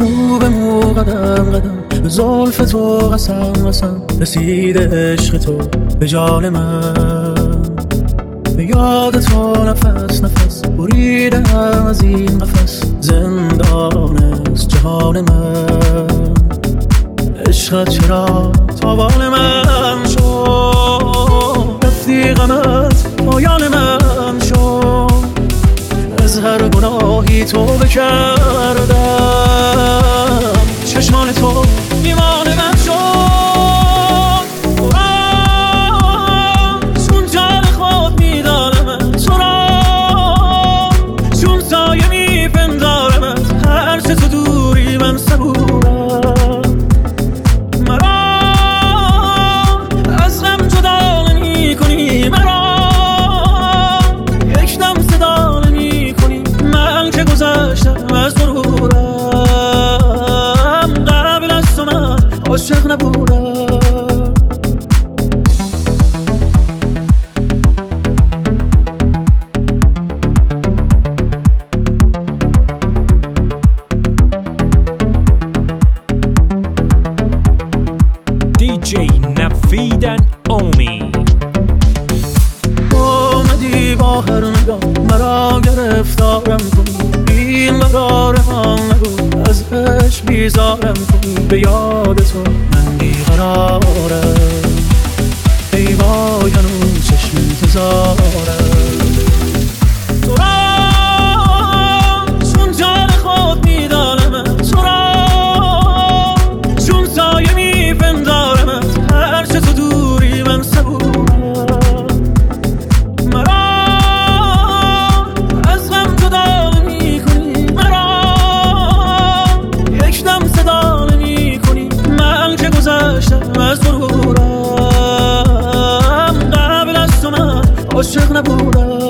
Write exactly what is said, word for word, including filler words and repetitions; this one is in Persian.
مو به مو قدم قدم به زلف تو قسم قسم رسیده عشق تو به جان من، به یاد تو نفس نفس بریدم از این قفس، زندان است جهان من. عشقت چرا تاوان من شد، رفتی غمت پایان من شد، از هر گناهی توبه کردم، چشمان تو ایمان من شد. چون جان خود میدارمت تو را، چون سایه میپندارمت، هرچه تو دوری من صبورم. مرا از غم جدا نمی کنی، مرا یک دم صدا نمی کنی، من که گذشتم از غرورم، قبل از تو من عاشق نبودم. دی جی نفیدن اومی آمدی با هر نگاه مرا گرفتارم کنی، این قرار هم نگو از عشق بیزارم کنی، به یاد تو من بیقرارم، ای وای هنوز چشم انتظارم. تو را چون جان خود میدانمت، تو را چون سایه میپندارمت، هرچه تو دوری من صبورم. مرا از غم جدا نمی کنی، مرا یک دم صدا نمی کنی، من که گذشتم از غرورم، قبل از تو من عاشق نبودم.